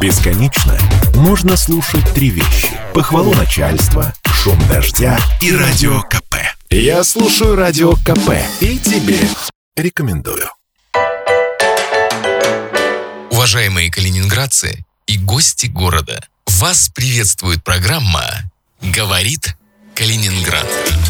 Бесконечно можно слушать три вещи: похвалу начальства, шум дождя и радио КП. Я слушаю радио КП и тебе рекомендую. Уважаемые калининградцы и гости города, вас приветствует программа «Говорит Калининград».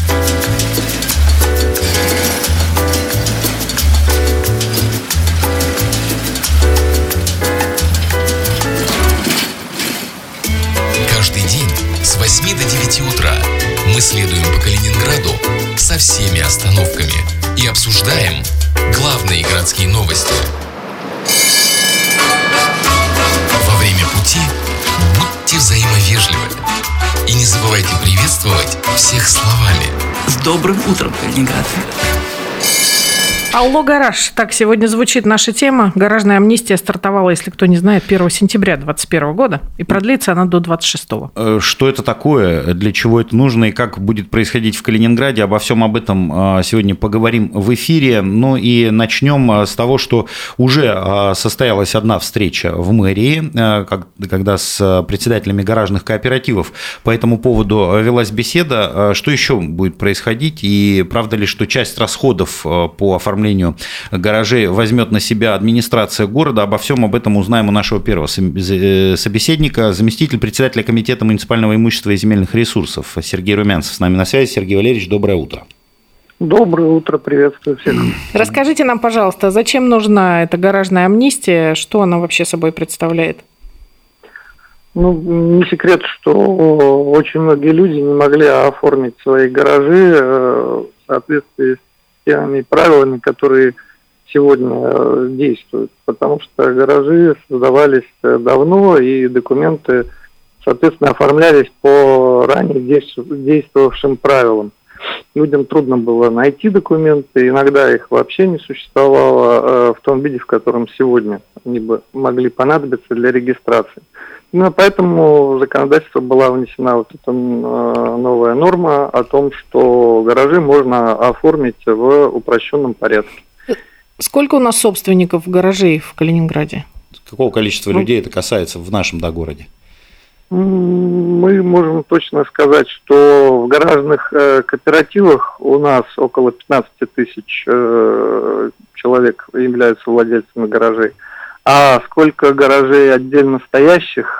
Каждый день с 8 до 9 утра мы следуем по Калининграду со всеми остановками и обсуждаем главные городские новости. Во время пути будьте взаимовежливы и не забывайте приветствовать всех словами: «С добрым утром, Калининград». Алло, гараж. Так, сегодня звучит наша тема. Гаражная амнистия стартовала, если кто не знает, 1 сентября 2021 года. И продлится она до 26-го. Что это такое, для чего это нужно и как будет происходить в Калининграде? Обо всем об этом сегодня поговорим в эфире. Ну и начнем с того, что уже состоялась одна встреча в мэрии, когда с председателями гаражных кооперативов по этому поводу велась беседа. Что еще будет происходить? И правда ли, что часть расходов по оформлению гаражей возьмет на себя администрация города? Обо всем об этом узнаем у нашего первого собеседника, заместитель председателя комитета муниципального имущества и земельных ресурсов Сергей Румянцев с нами на связи. Сергей Валерьевич, доброе утро. Доброе утро, приветствую всех. Расскажите нам, пожалуйста, зачем нужна эта гаражная амнистия, что она вообще собой представляет? Ну, не секрет, что очень многие люди не могли оформить свои гаражи в соответствии с теми правилами, которые сегодня действуют, потому что гаражи создавались давно, и документы, соответственно, оформлялись по ранее действовавшим правилам. Людям трудно было найти документы, иногда их вообще не существовало в том виде, в котором сегодня они бы могли понадобиться для регистрации. Именно поэтому в законодательство была внесена вот эта новая норма о том, что гаражи можно оформить в упрощенном порядке. Сколько у нас собственников гаражей в Калининграде? Какого количества людей это касается в нашем городе? Мы можем точно сказать, что в гаражных кооперативах у нас около 15 тысяч человек являются владельцами гаражей. А сколько гаражей отдельно стоящих,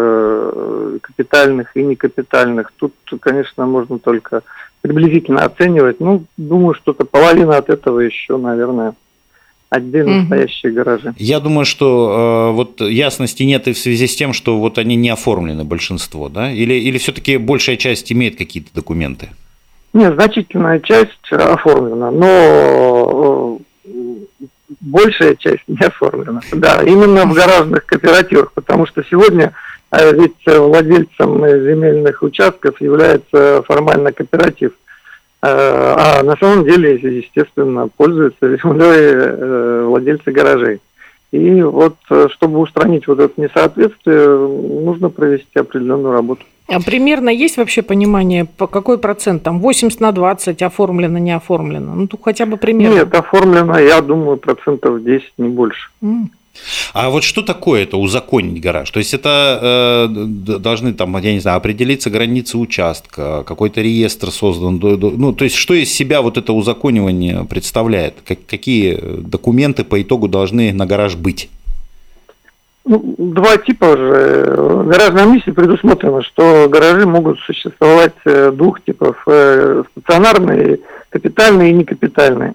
капитальных и некапитальных, тут, конечно, можно только приблизительно оценивать. Ну, думаю, что-то половина от этого еще, наверное, отдельно стоящие гаражи. Я думаю, что вот ясности нет и в связи с тем, что вот они не оформлены, большинство, да? Или все-таки большая часть имеет какие-то документы? Нет, значительная часть оформлена, но большая часть не оформлена. Да, именно в гаражных кооперативах, потому что сегодня ведь владельцем земельных участков является формально кооператив. А на самом деле, естественно, пользуются землей владельцы гаражей. И вот, чтобы устранить вот это несоответствие, нужно провести определенную работу. А примерно есть вообще понимание, по какой процент? Там 80/20 оформлено, не оформлено? Ну, тут хотя бы примерно. Нет, оформлено, я думаю, 10%, не больше. А вот что такое это узаконить гараж? То есть это должны там, я не знаю, определиться границы участка, какой-то реестр создан. Ну, то есть что из себя вот это узаконивание представляет? Какие документы по итогу должны на гараж быть? Ну, два типа же. Гаражной амнистии предусмотрено, что гаражи могут существовать двух типов: стационарные, капитальные и некапитальные.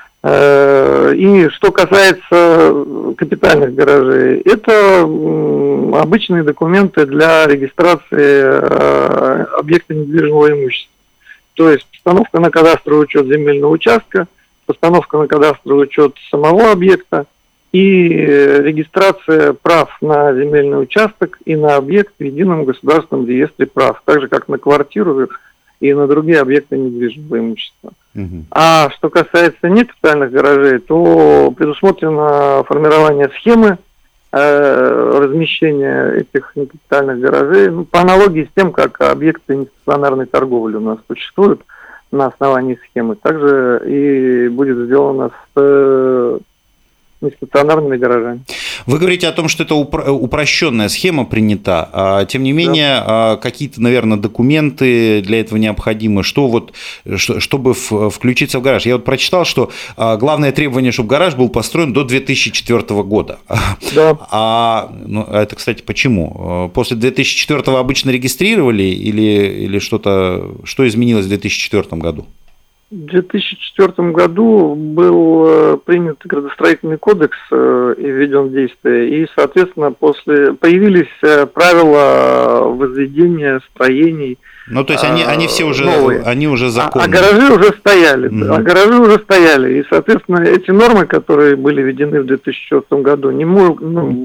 И что касается капитальных гаражей, это обычные документы для регистрации объекта недвижимого имущества. То есть постановка на кадастровый учет земельного участка, постановка на кадастровый учет самого объекта и регистрация прав на земельный участок и на объект в едином государственном реестре прав, так же как на квартиру и на другие объекты недвижимого имущества. А что касается некапитальных гаражей, то предусмотрено формирование схемы размещения этих некапитальных гаражей, по аналогии с тем, как объекты нестационарной торговли у нас существуют на основании схемы. Также и будет сделано с нестационарными гаражами. Вы говорите о том, что это упрощенная схема принята, а тем не менее какие-то, наверное, документы для этого необходимы, чтобы включиться в гараж. Я вот прочитал, что главное требование, чтобы гараж был построен до 2004 года. Да. Это, кстати, почему? После 2004 обычно регистрировали или что изменилось в 2004 году? В 2004 году был принят градостроительный кодекс и введен в действие, и, соответственно, появились правила возведения строений. Ну, то есть они все уже новые. Они уже законные. А гаражи уже стояли. И, соответственно, эти нормы, которые были введены в 2004 году, не могут,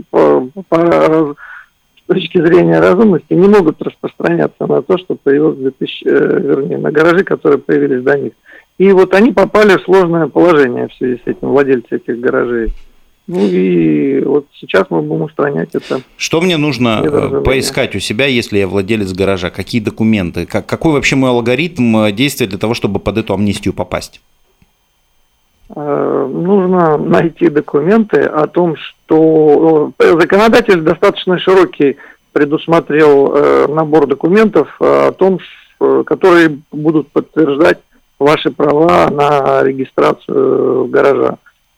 с точки зрения разумности, не могут распространяться на то, что появилось на гаражи, которые появились до них. И вот они попали в сложное положение в связи с этим, владельцы этих гаражей. Ну и вот сейчас мы будем устранять это. Что мне нужно поискать у себя, если я владелец гаража? Какие документы? Какой вообще мой алгоритм действия для того, чтобы под эту амнистию попасть? Нужно найти документы о том, что законодатель достаточно широкий предусмотрел набор документов о том, которые будут подтверждать ваши права на регистрацию гаража.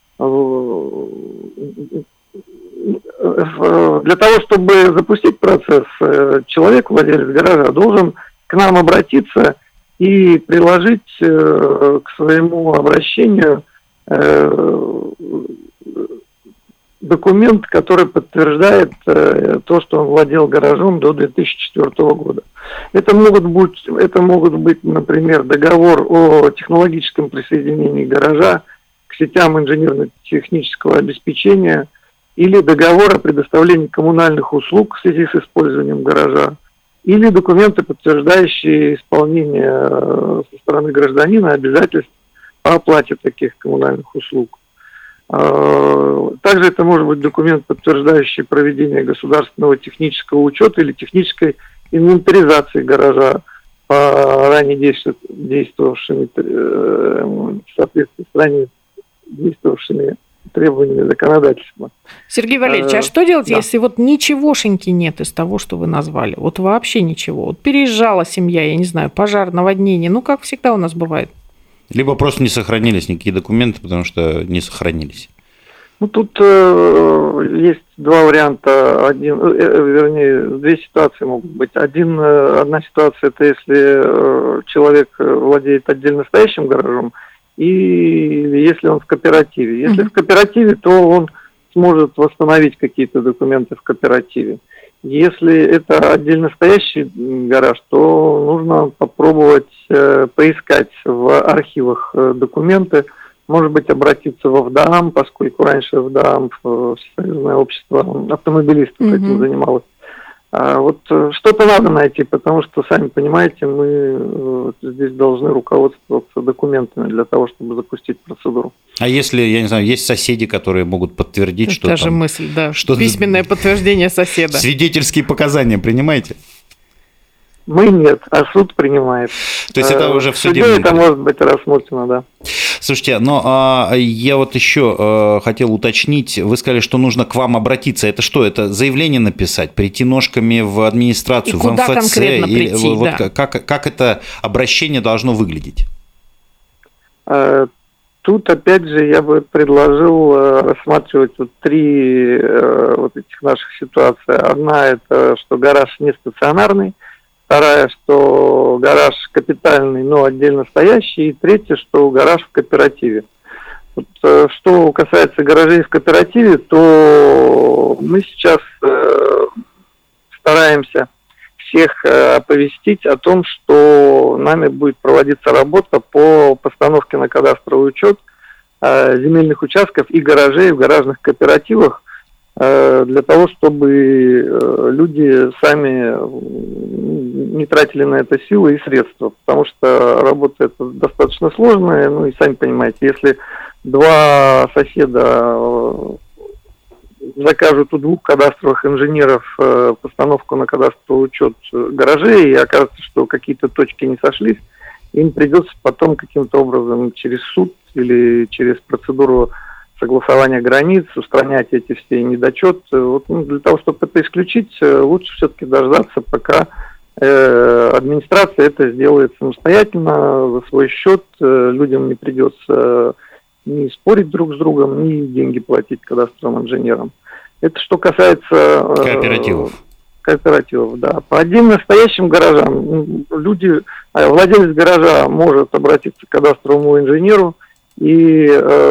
Для того, чтобы запустить процесс, человек, владелец гаража, должен к нам обратиться и приложить к своему обращению документ, который подтверждает то, что он владел гаражом до 2004 года. Это могут быть, например, договор о технологическом присоединении гаража к сетям инженерно-технического обеспечения или договор о предоставлении коммунальных услуг в связи с использованием гаража, или документы, подтверждающие исполнение со стороны гражданина обязательств по оплате таких коммунальных услуг. Также это может быть документ, подтверждающий проведение государственного технического учета или технической инвентаризации гаража по ранее действовавшими, в соответствии с ранее действовавшими требованиями законодательства. Сергей Валерьевич, а что делать, если вот ничегошеньки нет из того, что вы назвали? Вот вообще ничего. Вот переезжала семья, я не знаю, пожар, наводнение, как всегда у нас бывает. Либо просто не сохранились никакие документы, потому что не сохранились. Тут есть два варианта, две ситуации могут быть. Одна ситуация, это если человек владеет отдельно стоящим гаражом, и если он в кооперативе. Если в кооперативе, то он сможет восстановить какие-то документы в кооперативе. Если это отдельно стоящий гараж, то нужно попробовать поискать в архивах документы, может быть, обратиться в ВДААМ, поскольку раньше ВДААМ, Всесоюзное общество автомобилистов этим занималось. Вот что-то надо найти, потому что, сами понимаете, мы здесь должны руководствоваться документами для того, чтобы запустить процедуру. А если, я не знаю, есть соседи, которые могут подтвердить, что та же мысль, да. Письменное подтверждение соседа. Свидетельские показания принимаете? Мы нет, а суд принимает. То есть это уже в суде? Это может быть рассмотрено, да. Слушайте, я вот еще хотел уточнить, вы сказали, что нужно к вам обратиться. Это что, это заявление написать, прийти ножками в администрацию, в МФЦ? Конкретно прийти, да. Как это обращение должно выглядеть? Тут, опять же, я бы предложил рассматривать три этих наших ситуации. Одна – это что гараж не стационарный. Вторая, что гараж капитальный, но отдельно стоящий. И третья, что гараж в кооперативе. Что касается гаражей в кооперативе, то мы сейчас стараемся всех оповестить о том, что нами будет проводиться работа по постановке на кадастровый учет земельных участков и гаражей в гаражных кооперативах, для того, чтобы люди сами не тратили на это силы и средства, потому что работа эта достаточно сложная, и сами понимаете, если два соседа закажут у двух кадастровых инженеров постановку на кадастровый учет гаражей, и окажется, что какие-то точки не сошлись, им придется потом каким-то образом через суд или через процедуру согласования границ, устранять эти все недочеты. Вот, для того, чтобы это исключить, лучше все-таки дождаться, пока администрация это сделает самостоятельно, за свой счет. Людям не придется ни спорить друг с другом, ни деньги платить кадастровым инженерам. Это что касается кооперативов, да. По отдельно стоящим гаражам владелец гаража может обратиться к кадастровому инженеру и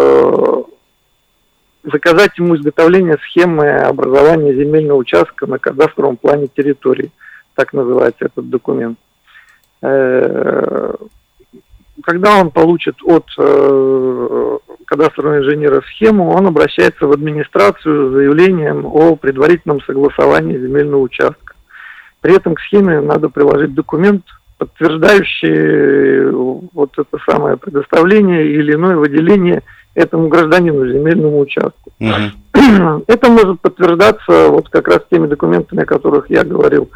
заказать ему изготовление схемы образования земельного участка на кадастровом плане территории. Так называется этот документ. Когда он получит от кадастрового инженера схему, он обращается в администрацию с заявлением о предварительном согласовании земельного участка. При этом к схеме надо приложить документ, подтверждающий вот это самое предоставление или иное выделение этому гражданину земельному участку. Это может подтверждаться вот как раз теми документами, о которых я говорил,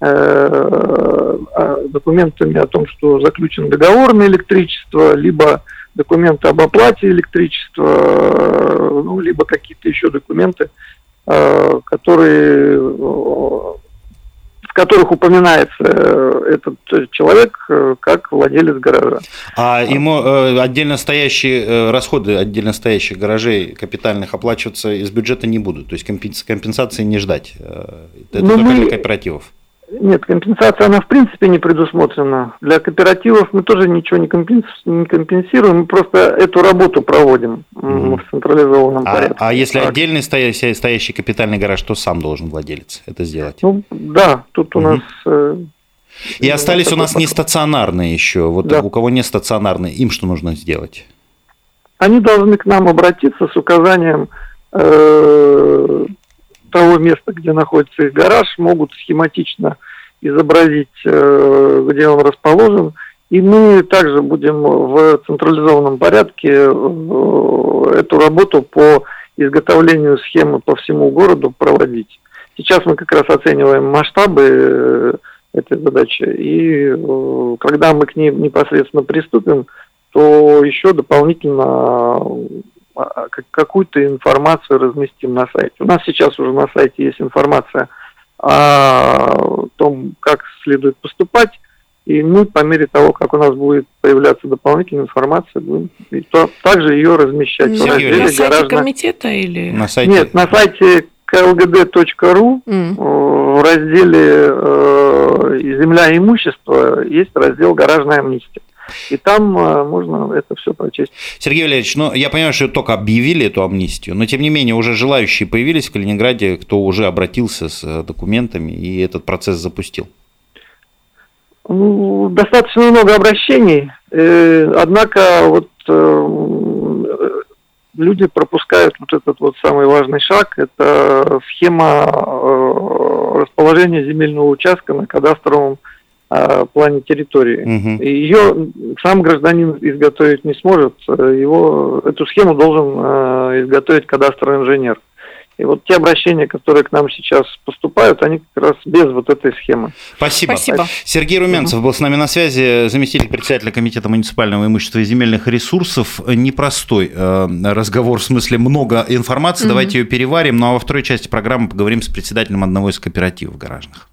документами о том, что заключен договор на электричество, либо документы об оплате электричества, либо какие-то еще документы, в которых упоминается этот человек как владелец гаража. А ему отдельно стоящие расходы отдельно стоящих гаражей капитальных оплачиваться из бюджета не будут? То есть компенсации не ждать? Это только для кооперативов? Нет, компенсация, она в принципе не предусмотрена. Для кооперативов мы тоже ничего не компенсируем, мы просто эту работу проводим в централизованном порядке. А если отдельный стоящий капитальный гараж, то сам должен владелец это сделать? Да, тут у нас... И остались у нас нестационарные еще. Вот да. У кого не стационарные, им что нужно сделать? Они должны к нам обратиться с указанием того места, где находится их гараж, могут схематично изобразить, где он расположен, и мы также будем в централизованном порядке эту работу по изготовлению схемы по всему городу проводить. Сейчас мы как раз оцениваем масштабы этой задачи, и когда мы к ней непосредственно приступим, то еще дополнительно какую-то информацию разместим на сайте. У нас сейчас уже на сайте есть информация о том, как следует поступать, и мы по мере того, как у нас будет появляться дополнительная информация, будем также ее размещать. На сайте комитета или? На сайте... Нет, на сайте klgd.ru в разделе «Земля и имущество» есть раздел «Гаражная амнистия». И там можно это все прочесть. Сергей Валерьевич, я понимаю, что только объявили эту амнистию, но тем не менее уже желающие появились в Калининграде, кто уже обратился с документами и этот процесс запустил? Достаточно много обращений, однако люди пропускают вот этот вот самый важный шаг, это схема расположения земельного участка на кадастровом плане территории. Ее сам гражданин изготовить не сможет, эту схему должен изготовить кадастровый инженер. И вот те обращения, которые к нам сейчас поступают, они как раз без вот этой схемы. Спасибо. Сергей Румянцев был с нами на связи, заместитель председателя Комитета муниципального имущества и земельных ресурсов. Непростой разговор, в смысле много информации, давайте ее переварим, ну а во второй части программы поговорим с председателем одного из кооперативов гаражных.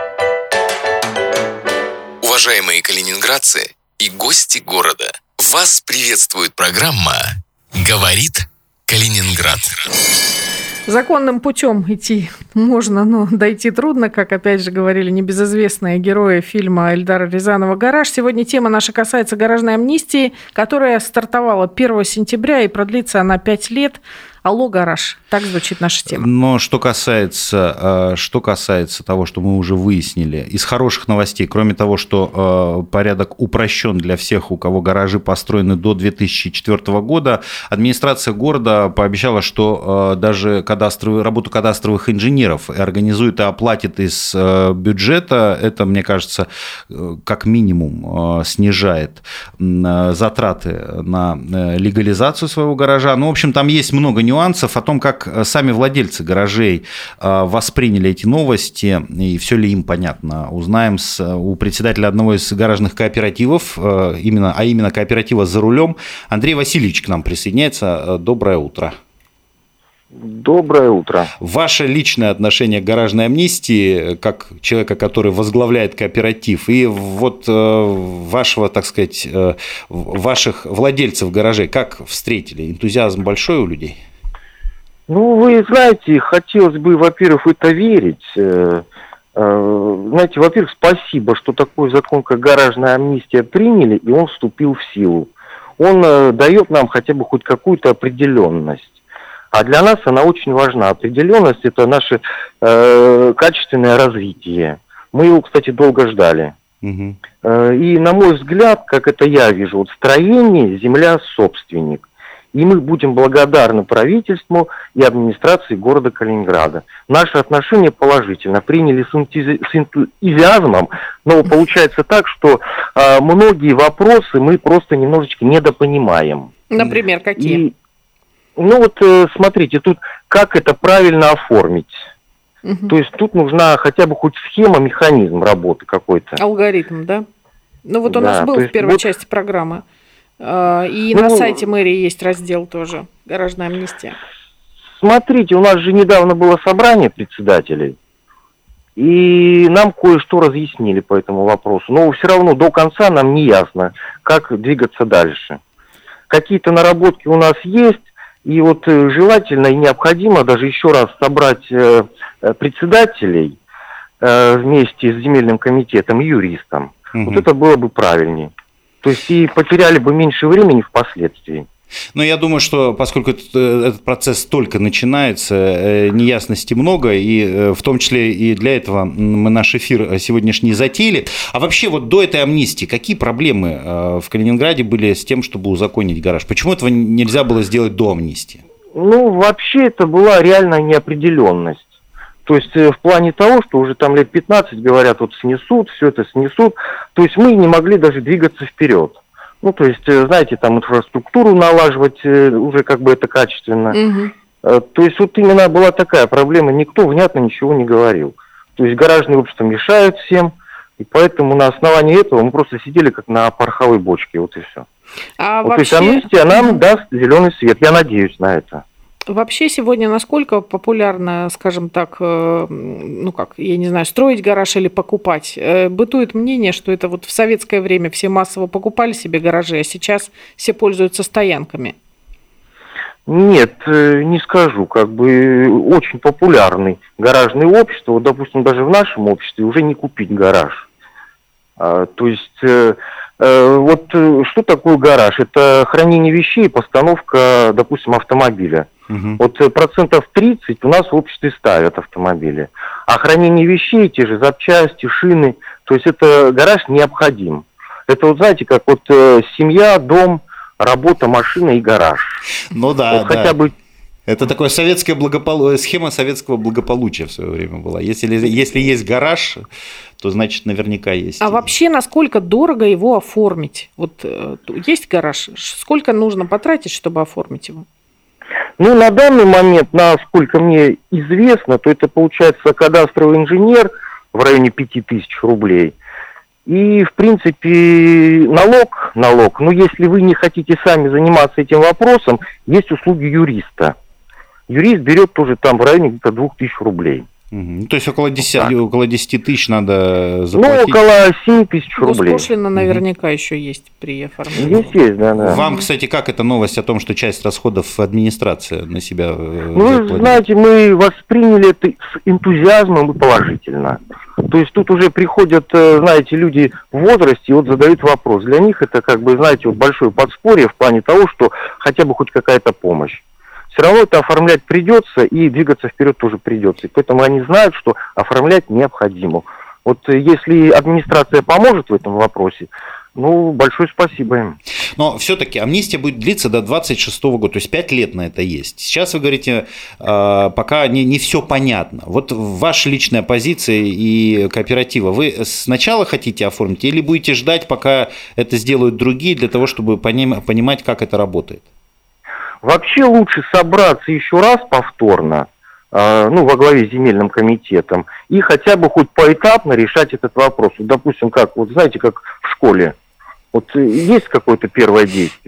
Уважаемые калининградцы и гости города, вас приветствует программа «Говорит Калининград». Законным путем идти можно, но дойти трудно, как опять же говорили небезызвестные герои фильма Эльдара Рязанова «Гараж». Сегодня тема наша касается гаражной амнистии, которая стартовала 1 сентября и продлится она 5 лет. Алло, гараж. Так звучит наша тема. Но что касается того, что мы уже выяснили, из хороших новостей, кроме того, что порядок упрощен для всех, у кого гаражи построены до 2004 года, администрация города пообещала, что даже работу кадастровых инженеров организует и оплатит из бюджета. Это, мне кажется, как минимум снижает затраты на легализацию своего гаража. Ну, в общем, там есть много нюансов о том, как сами владельцы гаражей восприняли эти новости и все ли им понятно. Узнаем у председателя одного из гаражных кооперативов, именно кооператива «За рулем». Андрей Васильевич к нам присоединяется. Доброе утро. Доброе утро. Ваше личное отношение к гаражной амнистии, как человека, который возглавляет кооператив, и вот вашего, так сказать, ваших владельцев гаражей, как встретили? Энтузиазм большой у людей? Ну, вы знаете, хотелось бы, во-первых, в это верить. Знаете, во-первых, спасибо, что такой закон, как гаражная амнистия, приняли, и он вступил в силу. Он дает нам хотя бы хоть какую-то определенность. А для нас она очень важна. Определенность – это наше качественное развитие. Мы его, кстати, долго ждали. Угу. И, на мой взгляд, как это я вижу, вот строение, земля, собственник. И мы будем благодарны правительству и администрации города Калининграда. Наши отношения положительно. Приняли с энтузиазмом, но получается так, что многие вопросы мы просто немножечко недопонимаем. Например, какие? Смотрите, тут как это правильно оформить. Угу. То есть тут нужна хотя бы хоть схема, механизм работы какой-то. Алгоритм, да? У нас был в первой части программы. И на сайте мэрии есть раздел тоже «Гаражная амнистия». Смотрите, у нас же недавно было собрание председателей, и нам кое-что разъяснили по этому вопросу. Но все равно до конца нам не ясно, как двигаться дальше. Какие-то наработки у нас есть, и вот желательно и необходимо даже еще раз собрать председателей вместе с земельным комитетом и юристом. Угу. Вот это было бы правильнее. То есть и потеряли бы меньше времени впоследствии. Но я думаю, что поскольку этот процесс только начинается, неясностей много, и в том числе и для этого мы наш эфир сегодняшний затеяли. А вообще вот до этой амнистии какие проблемы в Калининграде были с тем, чтобы узаконить гараж? Почему этого нельзя было сделать до амнистии? Вообще это была реальная неопределенность. То есть в плане того, что уже там лет 15 говорят, вот снесут, все это снесут. То есть мы не могли даже двигаться вперед. То есть, знаете, там инфраструктуру налаживать уже как бы это качественно. Угу. То есть вот именно была такая проблема, никто внятно ничего не говорил. То есть гаражные общества мешают всем, и поэтому на основании этого мы просто сидели как на пороховой бочке, вот и все. Вообще... То есть амнистия нам даст зеленый свет, я надеюсь на это. Вообще сегодня насколько популярно, скажем так, строить гараж или покупать? Бытует мнение, что это вот в советское время все массово покупали себе гаражи, а сейчас все пользуются стоянками. Нет, не скажу. Очень популярны гаражные общества. Вот, допустим, даже в нашем обществе уже не купить гараж. Что такое гараж? Это хранение вещей и постановка, допустим, автомобиля. Угу. Вот 30% у нас в обществе ставят автомобили. А хранение вещей, те же запчасти, шины, то есть это гараж необходим. Это знаете, как семья, дом, работа, машина и гараж. Да. Хотя бы... Это такая схема советского благополучия в свое время была. Если есть гараж, то значит наверняка есть. А вообще, насколько дорого его оформить? Вот есть гараж, сколько нужно потратить, чтобы оформить его? На данный момент, насколько мне известно, то это получается кадастровый инженер в районе 5000 рублей. И, в принципе, налог, если вы не хотите сами заниматься этим вопросом, есть услуги юриста. Юрист берет тоже там в районе где-то 2000 рублей. Угу. То есть около 10 тысяч надо заплатить? Около 7 тысяч рублей. Госпошлина наверняка еще есть при оформлении. Есть, да. Вам, кстати, как эта новость о том, что часть расходов администрация на себя вы знаете, мы восприняли это с энтузиазмом и положительно. То есть тут уже приходят, знаете, люди в возрасте и задают вопрос. Для них это большое подспорье в плане того, что хотя бы хоть какая-то помощь. Все равно это оформлять придется, и двигаться вперед тоже придется. И поэтому они знают, что оформлять необходимо. Вот если администрация поможет в этом вопросе, большое спасибо им. Но все-таки амнистия будет длиться до 2026 года, то есть 5 лет на это есть. Сейчас вы говорите, пока не все понятно. Вот ваша личная позиция и кооператива, вы сначала хотите оформить или будете ждать, пока это сделают другие, для того, чтобы понимать, как это работает? Вообще лучше собраться еще раз повторно, во главе с земельным комитетом, и хотя бы хоть поэтапно решать этот вопрос. Допустим, как в школе. Есть какое-то первое действие.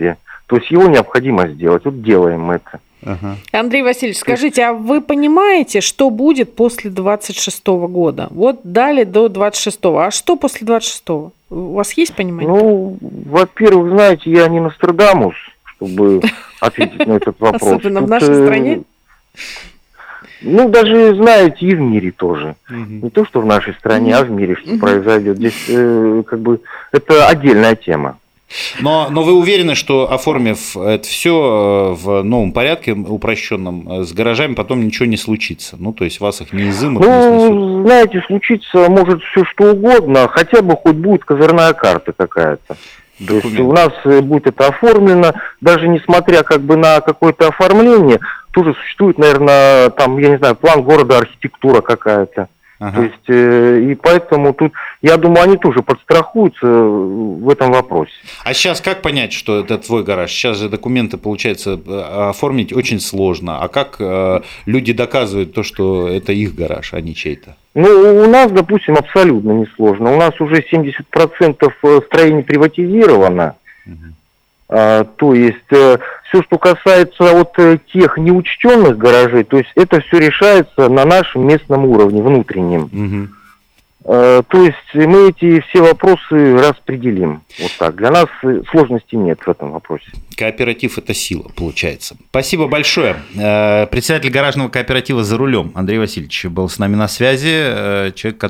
То есть его необходимо сделать. Вот делаем мы это. Ага. Андрей Васильевич, скажите, а вы понимаете, что будет после 26 года? Вот дали до 26-го. А что после 26-го? У вас есть понимание? Ну, во-первых, знаете, я не Нострадамус, чтобы ответить на этот вопрос. Особенно в нашей стране? Ну, даже, знаете, и в мире тоже. Не то, что в нашей стране, а в мире что произойдет. Здесь как бы это отдельная тема. Но вы уверены, что, оформив это все в новом порядке, упрощенном, с гаражами потом ничего не случится? Ну, то есть вас их не изымут, не снесут? Ну, знаете, случится может все что угодно, хотя бы хоть будет козырная карта какая-то. То есть у нас будет это оформлено, даже несмотря как бы на какое-то оформление, тоже существует, наверное, там, я не знаю, план города, архитектура какая-то. Ага. То есть, и поэтому тут, я думаю, они тоже подстрахуются в этом вопросе. А сейчас как понять, что это твой гараж? Сейчас же документы, получается, оформить очень сложно. А как люди доказывают то, что это их гараж, а не чей-то? Ну, у нас, допустим, абсолютно несложно. У нас уже 70% строений приватизировано. То есть, все, что касается вот тех неучтенных гаражей, то есть это все решается на нашем местном уровне, внутреннем. То есть мы эти все вопросы распределим. Вот так. Для нас сложностей нет в этом вопросе. Кооператив – это сила, получается. Спасибо большое. Председатель гаражного кооператива «За рулем» Андрей Васильевич был с нами на связи. Человек,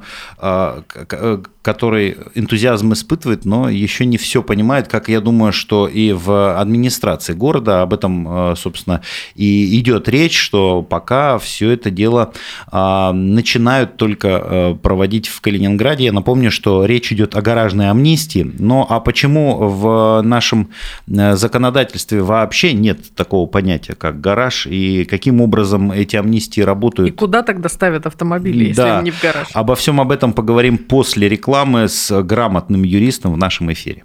который энтузиазм испытывает, но еще не все понимает, как я думаю, что и в администрации города об этом, собственно, и идет речь, что пока все это дело начинают только проводить в Калининграде. Я напомню, что речь идет о гаражной амнистии. Но а почему в нашем законодательстве вообще нет такого понятия, как гараж, и каким образом эти амнистии работают? И куда тогда ставят автомобили, если они не в гараж? Обо всем об этом поговорим после рекламы с грамотным юристом в нашем эфире.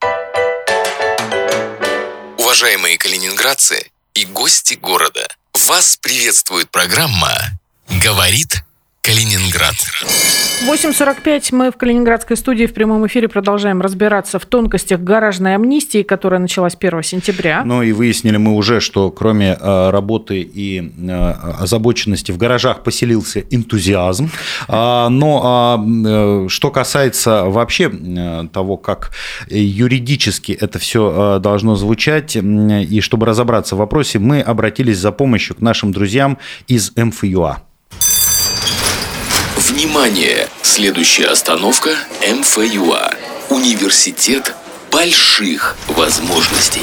Уважаемые калининградцы и гости города, вас приветствует программа «Говорит Калининград». 8:45 мы в Калининградской студии в прямом эфире продолжаем разбираться в тонкостях гаражной амнистии, которая началась 1 сентября. Ну и выяснили мы уже, что кроме работы и озабоченности в гаражах поселился энтузиазм. Но что касается вообще того, как юридически это все должно звучать, и чтобы разобраться в вопросе, мы обратились за помощью к нашим друзьям из МФЮА. Внимание! Следующая остановка МФЮА. Университет больших возможностей.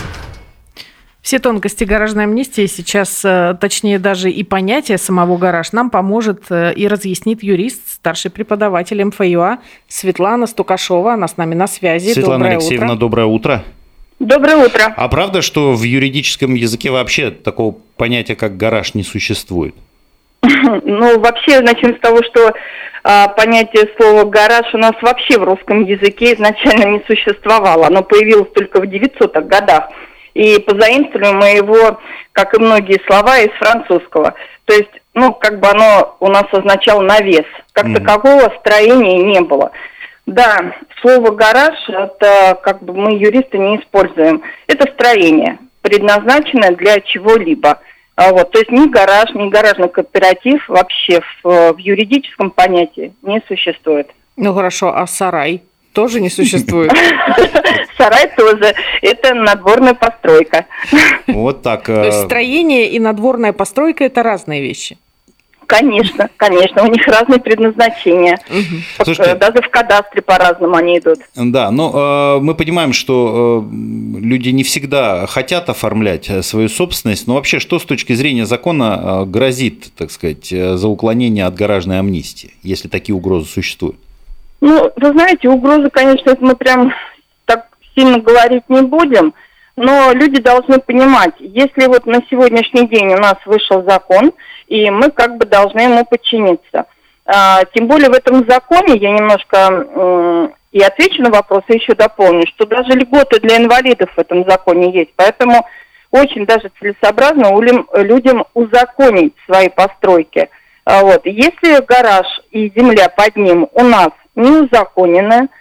Все тонкости гаражной амнистии сейчас, точнее даже и понятие самого гараж, нам поможет и разъяснит юрист, старший преподаватель МФЮА Светлана Стукашова. Она с нами на связи. Светлана Доброе Алексеевна, утро. доброе утро. Доброе утро. А правда, что в юридическом языке вообще такого понятия, как гараж, не существует? Ну, вообще, начнем с того, что понятие слова «гараж» у нас вообще в русском языке изначально не существовало. Оно появилось только в 900-х годах. И позаимствовали мы его, как и многие слова, из французского. То есть, как бы оно у нас означало навес. Как такового строения не было. Да, слово «гараж» это как бы мы, юристы, не используем. Это строение, предназначенное для чего-либо. То есть ни гараж, ни гаражный кооператив вообще в юридическом понятии не существует. Ну хорошо, а сарай тоже не существует? Сарай тоже. Это надворная постройка. Вот так. То есть строение и надворная постройка – это разные вещи? Конечно, конечно, у них разные предназначения. Слушайте, даже в кадастре по-разному они идут. Да, но мы понимаем, что люди не всегда хотят оформлять свою собственность, но вообще что с точки зрения закона грозит, так сказать, за уклонение от гаражной амнистии, если такие угрозы существуют? Ну, вы знаете, угрозы, конечно, это мы прям так сильно говорить не будем, но люди должны понимать, если вот на сегодняшний день у нас вышел закон, и мы как бы должны ему подчиниться. Тем более в этом законе, я немножко и отвечу на вопрос, и еще дополню, что даже льготы для инвалидов в этом законе есть. Поэтому очень даже целесообразно людям узаконить свои постройки. Если гараж и земля под ним у нас не узаконены,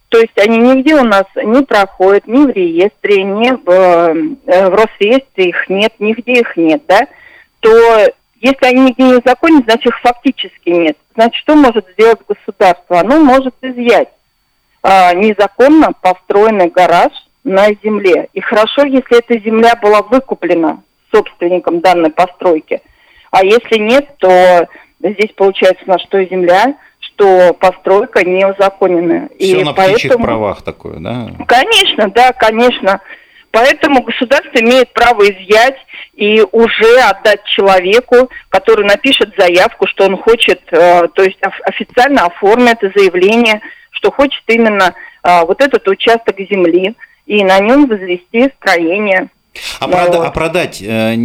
то есть они нигде у нас не проходят, ни в реестре, ни в Росреестре их нет, нигде их нет, да, то если они нигде не узаконены, значит их фактически нет. Значит, что может сделать государство? Оно может изъять незаконно построенный гараж на земле. И хорошо, если эта земля была выкуплена собственником данной постройки. А если нет, то здесь получается у нас что земля, что постройка не узаконенная. Все на птичьих правах такое, да? Конечно, да, конечно. Поэтому государство имеет право изъять и уже отдать человеку, который напишет заявку, что он хочет, то есть официально оформит заявление, что хочет именно вот этот участок земли и на нем возвести строение. А продать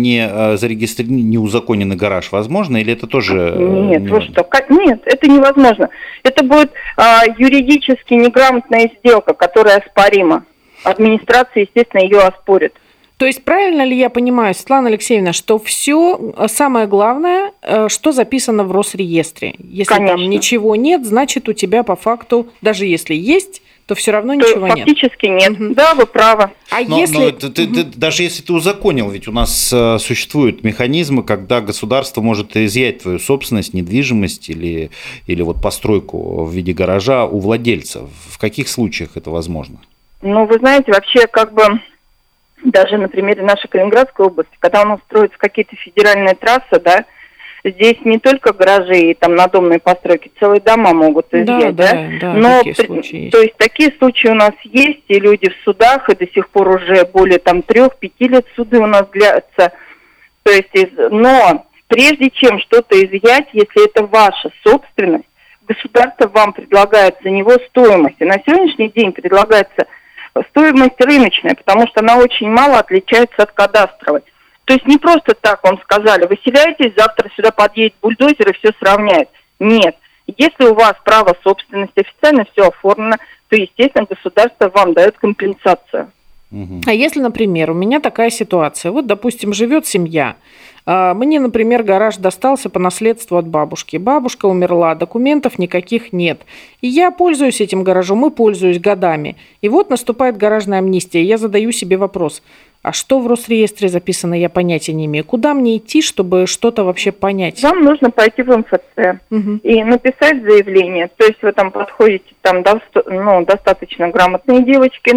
неузаконенный гараж возможно, или это тоже... Нет, вы что? Нет, это невозможно. Это будет юридически неграмотная сделка, которая оспорима. Администрация, естественно, ее оспорит. То есть правильно ли я понимаю, Светлана Алексеевна, что все самое главное, что записано в Росреестре? Если Конечно. Там ничего нет, значит у тебя по факту, даже если есть, то все равно ничего нет. Фактически нет. Угу. Да, вы правы. Но даже если ты узаконил, ведь у нас существуют механизмы, когда государство может изъять твою собственность, недвижимость или вот постройку в виде гаража у владельца. В каких случаях это возможно? Ну, вы знаете, вообще даже на примере нашей Калининградской области, когда у нас строятся какие-то федеральные трассы, да, здесь не только гаражи и там надомные постройки, целые дома могут изъять, да? Но такие случаи есть. То есть такие случаи у нас есть, и люди в судах, и до сих пор уже более 3-5 лет суды у нас длятся. То есть, но прежде чем что-то изъять, если это ваша собственность, государство вам предлагает за него стоимость. И на сегодняшний день предлагается стоимость рыночная, потому что она очень мало отличается от кадастровой. То есть не просто так вам сказали, выселяйтесь, завтра сюда подъедет бульдозер и все сравняет. Нет. Если у вас право собственности, официально все оформлено, то, естественно, государство вам дает компенсацию. А если, например, у меня такая ситуация, вот, допустим, живет семья, мне, например, гараж достался по наследству от бабушки. Бабушка умерла, документов никаких нет. И я пользуюсь этим гаражом и пользуюсь годами. И вот наступает гаражная амнистия. Я задаю себе вопрос, а что в Росреестре записано, я понятия не имею. Куда мне идти, чтобы что-то вообще понять? Вам нужно пойти в МФЦ и написать заявление. То есть вы там подходите, там достаточно грамотные девочки,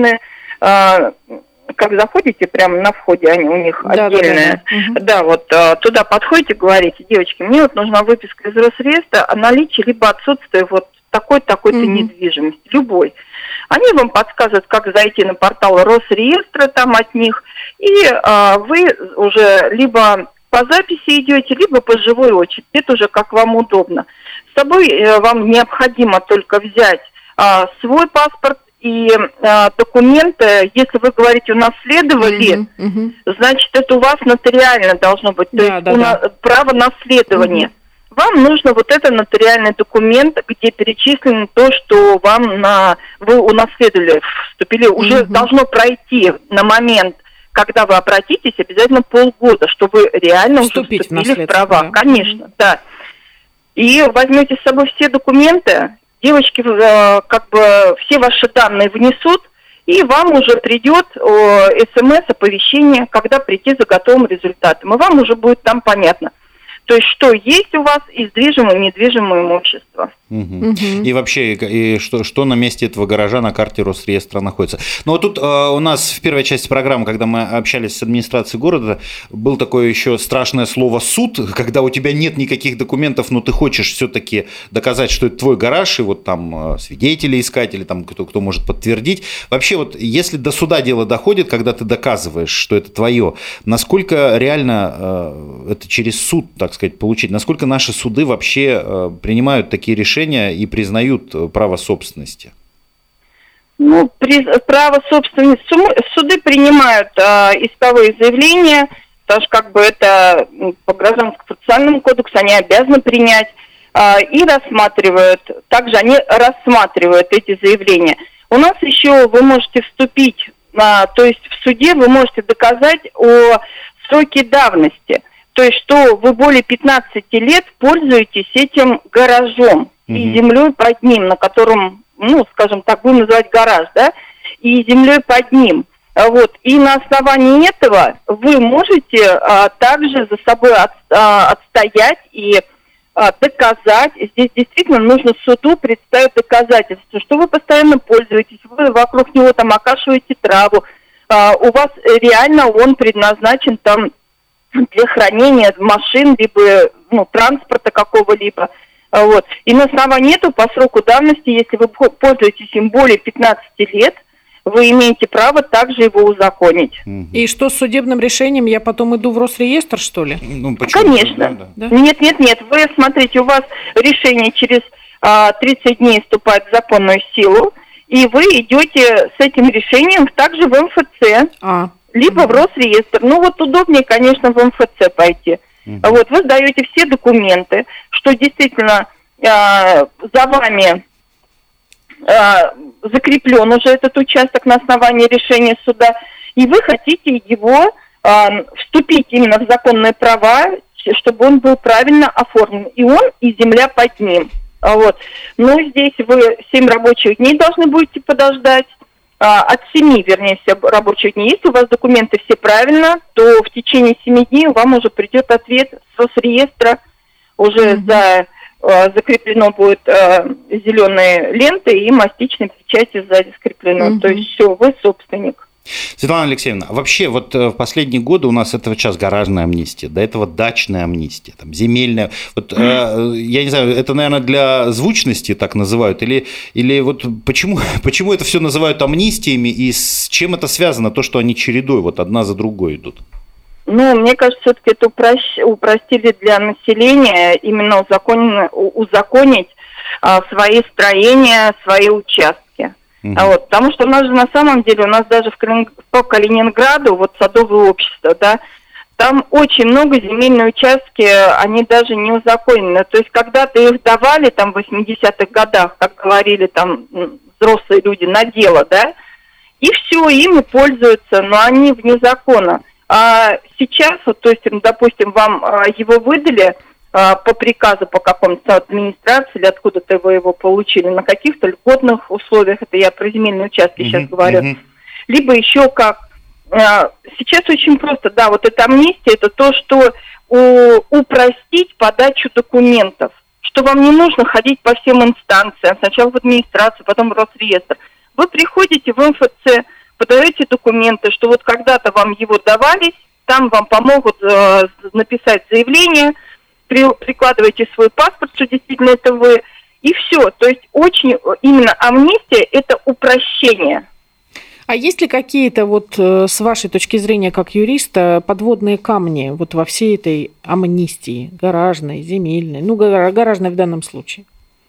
как заходите, прямо на входе, они у них отдельные. Да, вот туда подходите, говорите, девочки, мне вот нужна выписка из Росреестра о наличии либо отсутствии вот такой-то недвижимости, любой. Они вам подсказывают, как зайти на портал Росреестра там от них, и вы уже либо по записи идете, либо по живой очереди. Это уже как вам удобно. С собой вам необходимо только взять свой паспорт и документы. Если вы говорите унаследовали, значит, это у вас нотариально должно быть. То есть право наследования. Вам нужно вот этот нотариальный документ, где перечислено то, что вы унаследовали, вступили, уже должно пройти на момент, когда вы обратитесь, обязательно полгода, чтобы вы реально уже вступили в права. Да. Конечно, да. И возьмете с собой все документы, девочки все ваши данные внесут, и вам уже придет СМС-оповещение, когда прийти за готовым результатом. И вам уже будет там понятно. То есть, что есть у вас из движимого и недвижимого имущества. И вообще, что на месте этого гаража на карте Росреестра находится. Но вот тут у нас в первой части программы, когда мы общались с администрацией города, было такое еще страшное слово «суд», когда у тебя нет никаких документов, но ты хочешь все-таки доказать, что это твой гараж, и вот там свидетели искать, или там кто может подтвердить. Вообще, вот если до суда дело доходит, когда ты доказываешь, что это твое, насколько реально это через суд, так сказать, получить? Насколько наши суды вообще принимают такие решения и признают право собственности? Ну, право собственности суды принимают исковые заявления, потому что это по Гражданскому процессуальному кодексу они обязаны принять и рассматривают. Также они рассматривают эти заявления. У нас еще вы можете вступить, то есть в суде вы можете доказать о сроке давности. То есть, что вы более 15 лет пользуетесь этим гаражом и землей под ним, на котором скажем так, будем называть гараж, да, и землей под ним. Вот. И на основании этого вы можете также за собой отстоять и доказать. Здесь действительно нужно суду представить доказательства, что вы постоянно пользуетесь, вы вокруг него там окашиваете траву, у вас реально он предназначен там для хранения машин, либо транспорта какого-либо. Вот. И на основании этого по сроку давности, если вы пользуетесь им более 15 лет, вы имеете право также его узаконить. И что с судебным решением? Я потом иду в Росреестр, что ли? Конечно. Да? Нет. Вы смотрите, у вас решение через 30 дней вступает в законную силу, и вы идете с этим решением также в МФЦ, либо в Росреестр. Удобнее, конечно, в МФЦ пойти. Вот, вы сдаете все документы, что действительно за вами закреплен уже этот участок на основании решения суда, и вы хотите его вступить именно в законные права, чтобы он был правильно оформлен. И он, и земля под ним. Вот. Но здесь вы 7 рабочих дней должны будете подождать. От 7, вернее, рабочих дней. Если у вас документы все правильно, то в течение 7 дней вам уже придет ответ с Росреестра. Уже закреплено будет зеленые ленты и мастичной печати сзади скреплено. То есть все, вы собственник. Светлана Алексеевна, вообще в последние годы у нас это сейчас гаражная амнистия, до этого дачная амнистия, там, земельная. Я не знаю, это, наверное, для звучности так называют, или почему это все называют амнистиями, и с чем это связано, то, что они чередой, одна за другой идут? Мне кажется, все-таки это упростили для населения, именно узаконить свои строения, свои участки. Потому что у нас же на самом деле, даже по Калининграду, садовое общество, да, там очень много земельных участки, они даже не узаконены. То есть когда-то их давали там в 80-х годах, как говорили там взрослые люди, на дело, да, и все, ими пользуются, но они вне закона. А сейчас, допустим, вам его выдали по приказу по какому-то администрации или откуда-то вы его получили на каких-то льготных условиях, это я про земельные участки сейчас говорю, либо еще как. Сейчас очень просто, эта амнистия, это то, что упростить подачу документов, что вам не нужно ходить по всем инстанциям, сначала в администрацию, потом в Росреестр. Вы приходите в МФЦ, подаете документы, что когда-то вам его давались, там вам помогут написать заявление, прикладываете свой паспорт, что действительно это вы, и все. То есть именно амнистия – это упрощение. А есть ли какие-то, с вашей точки зрения, как юриста, подводные камни во всей этой амнистии, гаражной, земельной, гаражной в данном случае?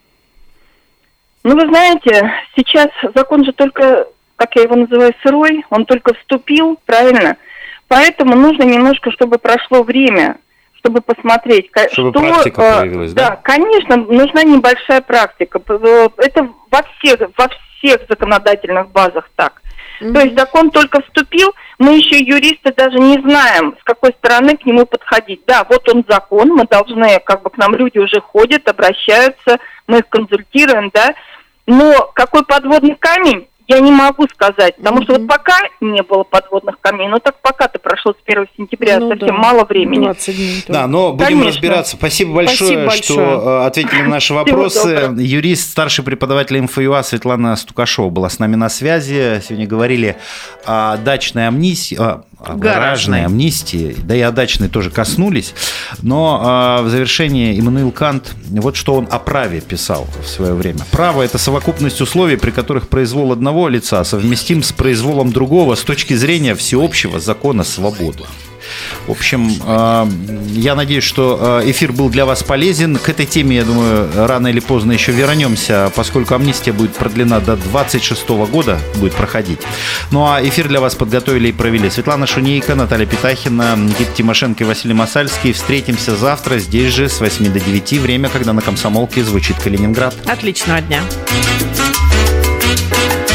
Вы знаете, сейчас закон же только, как я его называю, сырой, он только вступил, правильно? Поэтому нужно немножко, чтобы прошло время, чтобы посмотреть, чтобы практика появилась, да? Да, конечно, нужна небольшая практика. Это во всех законодательных базах так. То есть закон только вступил, мы еще юристы даже не знаем, с какой стороны к нему подходить. Да, он закон, мы должны, к нам люди уже ходят, обращаются, мы их консультируем, да. Но какой подводный камень, я не могу сказать, потому что пока не было подводных камней, пока-то прошло с 1 сентября совсем мало времени. 20 дней. Да, но будем разбираться. Спасибо большое, что ответили на наши вопросы. Юрист, старший преподаватель МФЮА Светлана Стукашова была с нами на связи. Сегодня говорили о дачной амнистии, гаражной амнистии, да и о дачной тоже коснулись. Но в завершении Иммануил Кант, что он о праве писал в свое время. Право – это совокупность условий, при которых произвол одного лица совместим с произволом другого с точки зрения всеобщего закона свободы. В общем, я надеюсь, что эфир был для вас полезен. К этой теме, я думаю, рано или поздно еще вернемся, поскольку амнистия будет продлена до 26 года, будет проходить. Эфир для вас подготовили и провели Светлана Шунейко, Наталья Петахина, Никита Тимошенко и Василий Масальский. Встретимся завтра здесь же с 8 до 9, время, когда на Комсомолке звучит Калининград. Отличного дня.